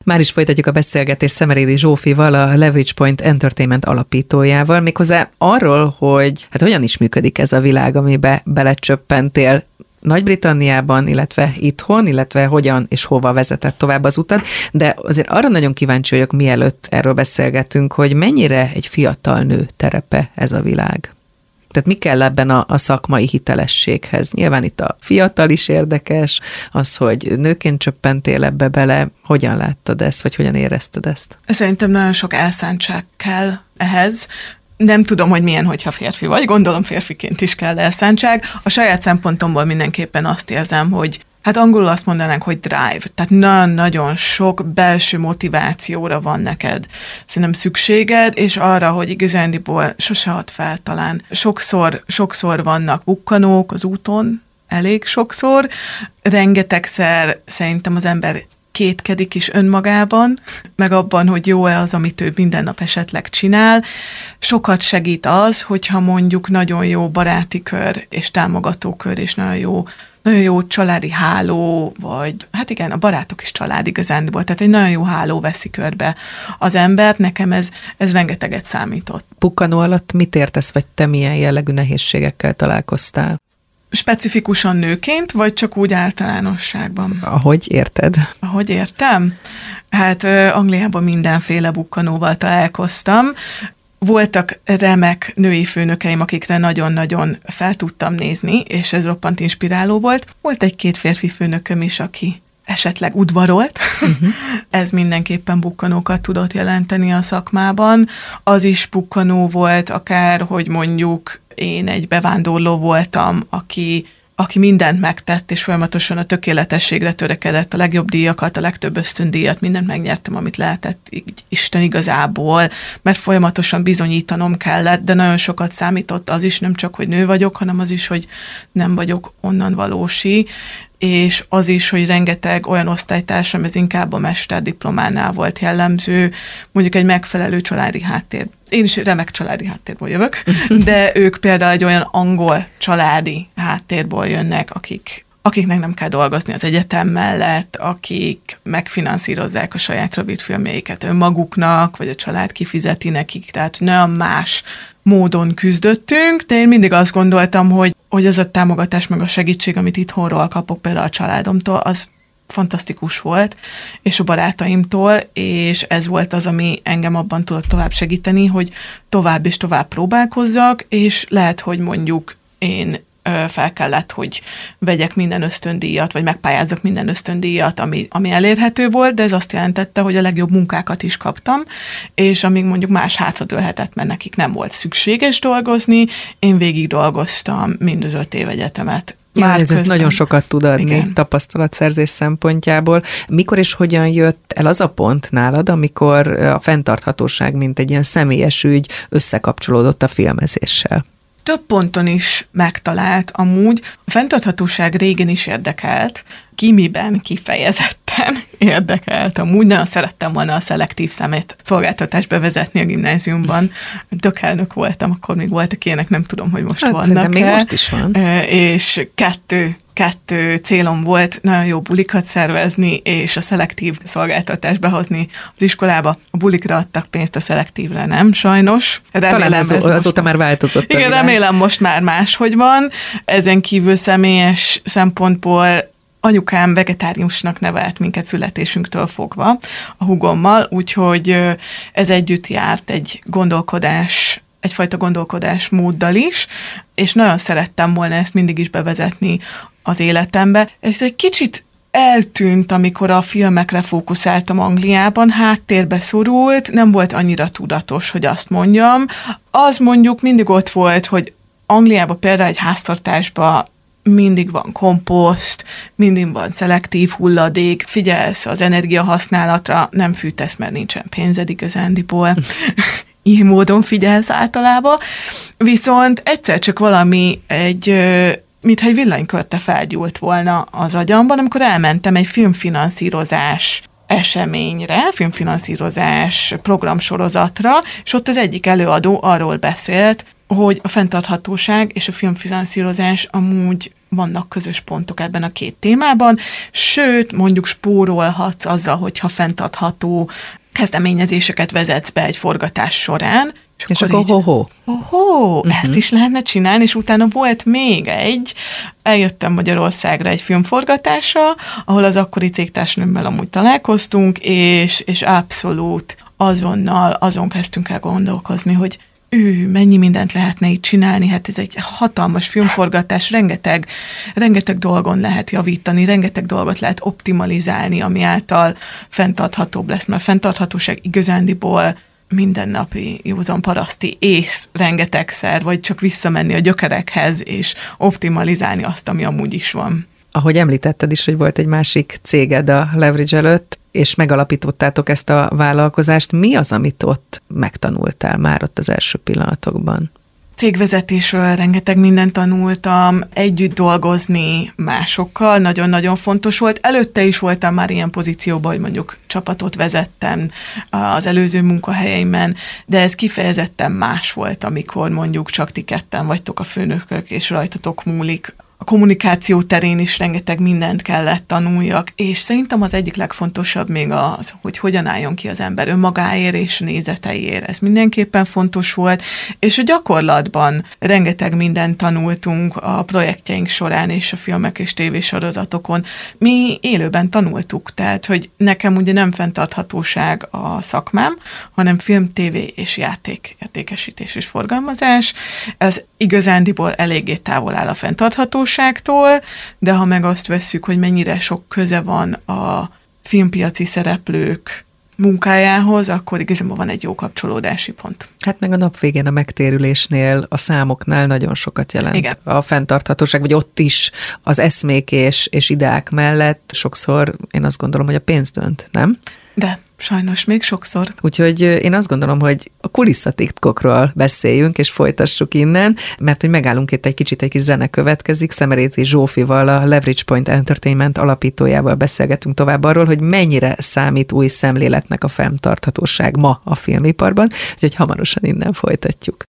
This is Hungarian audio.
Már is folytatjuk a beszélgetést Szemerédi Zsófival, a Leverage Point Entertainment alapítójával, méghozzá arról, hogy hát hogyan is működik ez a világ, amibe belecsöppentél Nagy-Britanniában, illetve itthon, illetve hogyan és hova vezetett tovább az utad, de azért arra nagyon kíváncsi vagyok, mielőtt erről beszélgetünk, hogy mennyire egy fiatal nő terepe ez a világ. Tehát mi kell ebben a szakmai hitelességhez? Nyilván itt a fiatal is érdekes, az, hogy nőként csöppentél ebbe bele, hogyan láttad ezt, vagy hogyan érezted ezt? Szerintem nagyon sok elszántság kell ehhez. Nem tudom, hogy milyen, hogyha férfi vagy, gondolom férfiként is kell elszántság. A saját szempontomból mindenképpen azt érzem, hogy hát angolul azt mondanánk, hogy drive, tehát nagyon-nagyon sok belső motivációra van neked szerintem szükséged, és arra, hogy igazándiból sose ad fel talán. Sokszor vannak bukkanók az úton, elég sokszor, rengetegszer szerintem az ember kétkedik is önmagában, meg abban, hogy jó-e az, amit ő minden nap esetleg csinál. Sokat segít az, hogyha mondjuk nagyon jó baráti kör és támogató kör, és nagyon jó családi háló, vagy hát igen, a barátok is család igazándiból, tehát egy nagyon jó háló veszi körbe az embert, nekem ez rengeteget számított. Bukkanó alatt mit értesz, vagy te milyen jellegű nehézségekkel találkoztál? Specifikusan nőként, vagy csak úgy általánosságban? Ahogy érted? Ahogy értem? Hát Angliában mindenféle bukkanóval találkoztam. Voltak remek női főnökeim, akikre nagyon-nagyon fel tudtam nézni, és ez roppant inspiráló volt. Volt egy-két férfi főnököm is, aki esetleg udvarolt. Ez mindenképpen bukkanókat tudott jelenteni a szakmában. Az is bukkanó volt, akár, hogy mondjuk én egy bevándorló voltam, aki mindent megtett, és folyamatosan a tökéletességre törekedett, a legjobb díjakat, a legtöbb ösztöndíjat, mindent megnyertem, amit lehetett Isten igazából, mert folyamatosan bizonyítanom kellett, de nagyon sokat számított az is, nem csak, hogy nő vagyok, hanem az is, hogy nem vagyok onnan valósi, és az is, hogy rengeteg olyan osztálytársam, ez inkább a mesterdiplománál volt jellemző, mondjuk egy megfelelő családi háttér. Én is remek családi háttérból jövök, de ők például egy olyan angol családi háttérból jönnek, akiknek nem kell dolgozni az egyetem mellett, akik megfinanszírozzák a saját rövidfilmjeiket önmaguknak, vagy a család kifizeti nekik, tehát nagyon más módon küzdöttünk, de én mindig azt gondoltam, hogy az a támogatás meg a segítség, amit itthonról kapok például a családomtól, az fantasztikus volt, és a barátaimtól, és ez volt az, ami engem abban tudott tovább segíteni, hogy tovább és tovább próbálkozzak, és lehet, hogy mondjuk én fel kellett, hogy vegyek minden ösztöndíjat, vagy megpályázzak minden ösztöndíjat, ami elérhető volt, de ez azt jelentette, hogy a legjobb munkákat is kaptam, és amíg mondjuk más hátradőlhetett, mert nekik nem volt szükséges dolgozni, én végig dolgoztam mind az 5 év egyetemet. Már ez nagyon sokat tud adni, igen, tapasztalatszerzés szempontjából. Mikor és hogyan jött el az a pont nálad, amikor a fenntarthatóság, mint egy ilyen személyes ügy összekapcsolódott a filmezéssel? Több ponton is megtalált amúgy. A fenntarthatóság régen is érdekelt, gimiben kifejezetten érdekelt. Amúgy nagyon szerettem volna a szelektív szolgáltatást bevezetni a gimnáziumban. Tökelnök voltam, akkor még voltak ilyenek, nem tudom, hogy most vannak. Még most is van. És kettő célom volt, nagyon jó bulikat szervezni, és a szelektív szolgáltatást behozni az iskolába. A bulikra adtak pénzt, a szelektívre nem, sajnos. Talán azóta már változott. Igen, remélem most már máshogy van. Ezen kívül személyes szempontból anyukám vegetáriusnak nevelt minket születésünktől fogva a húgommal, úgyhogy ez együtt járt egyfajta gondolkodásmóddal is, és nagyon szerettem volna ezt mindig is bevezetni az életembe. Ez egy kicsit eltűnt, amikor a filmekre fókuszáltam Angliában, háttérbe szorult, nem volt annyira tudatos, hogy azt mondjam. Az mondjuk mindig ott volt, hogy Angliában például egy háztartásban mindig van komposzt, mindig van szelektív hulladék, figyelsz az energiahasználatra, nem fűtesz, mert nincsen pénzed igazándiból. Ilyen módon figyelsz általában. Viszont egyszer csak valami mintha egy villanykörte felgyúlt volna az agyamban, amikor elmentem egy filmfinanszírozás eseményre, filmfinanszírozás programsorozatra, és ott az egyik előadó arról beszélt, hogy a fenntarthatóság és a filmfinanszírozás amúgy vannak közös pontok ebben a két témában, sőt, mondjuk spórolhatsz azzal, hogyha fenntartható kezdeményezéseket vezetsz be egy forgatás során. És akkor ho-ho. Ezt is lehetne csinálni, és utána volt még eljöttem Magyarországra egy filmforgatásra, ahol az akkori cégtársnőmmel amúgy találkoztunk, és abszolút azon kezdtünk el gondolkozni, hogy mennyi mindent lehetne itt csinálni, hát ez egy hatalmas filmforgatás, rengeteg dolgon lehet javítani, rengeteg dolgot lehet optimalizálni, ami által fenntarthatóbb lesz, mert a fenntarthatóság igazándiból mindennapi józan paraszti ész rengetegszer, vagy csak visszamenni a gyökerekhez, és optimalizálni azt, ami amúgy is van. Ahogy említetted is, hogy volt egy másik céged a Leverage előtt, és megalapítottátok ezt a vállalkozást. Mi az, amit ott megtanultál már ott az első pillanatokban? Cégvezetésről rengeteg mindent tanultam, együtt dolgozni másokkal, nagyon-nagyon fontos volt. Előtte is voltam már ilyen pozícióban, hogy mondjuk csapatot vezettem az előző munkahelyeimen, de ez kifejezetten más volt, amikor mondjuk csak ti ketten vagytok a főnökök, és rajtatok múlik. A kommunikáció terén is rengeteg mindent kellett tanuljak, és szerintem az egyik legfontosabb még az, hogy hogyan álljon ki az ember önmagáért és nézeteiért. Ez mindenképpen fontos volt, és a gyakorlatban rengeteg mindent tanultunk a projektjeink során és a filmek és tévésorozatokon. Mi élőben tanultuk, tehát, hogy nekem ugye nem fenntarthatóság a szakmám, hanem film, tévé és értékesítés és forgalmazás. Ez igazándiból eléggé távol áll a fenntarthatóságtól, de ha meg azt vesszük, hogy mennyire sok köze van a filmpiaci szereplők munkájához, akkor igazából van egy jó kapcsolódási pont. Hát meg a nap végén a megtérülésnél, a számoknál nagyon sokat jelent. Igen. A fenntarthatóság, vagy ott is az eszmék és ideák mellett sokszor én azt gondolom, hogy a pénz dönt, nem? De sajnos még sokszor. Úgyhogy én azt gondolom, hogy a kulisszatitkokról beszéljünk, és folytassuk innen, mert hogy megállunk itt egy kis zene következik. Szemerédi Zsófival, a Leverage Point Entertainment alapítójával beszélgetünk tovább arról, hogy mennyire számít új szemléletnek a fenntarthatóság ma a filmiparban, úgyhogy hamarosan innen folytatjuk.